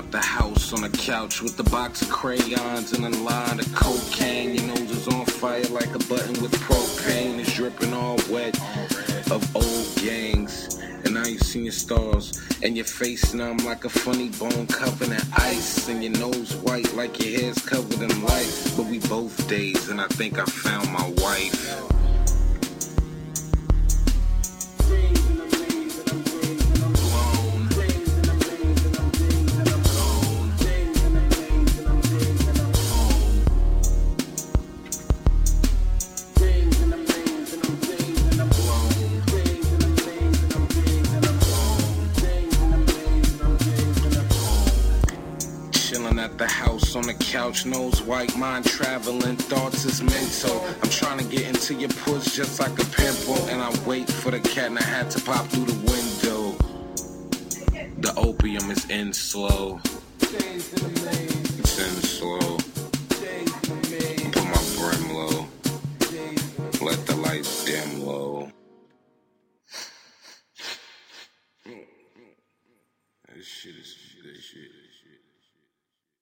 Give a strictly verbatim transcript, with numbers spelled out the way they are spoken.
out the house on a couch with a box of crayons and a line of cocaine. Your nose is on fire like a button with propane. It's dripping all wet of old gangs. And now you see your stars, and your face numb like a funny bone covered in ice, and your nose white like your hair's covered in light. But we both dazed, and I think I found my wife. At the house on the couch, nose white, mind traveling, thoughts is mental. I'm trying to get into your puss just like a pimple, and I wait for the cat in the hat to pop through the window. The opium is in slow. It's in slow. Put my brim low. Let the lights dim low.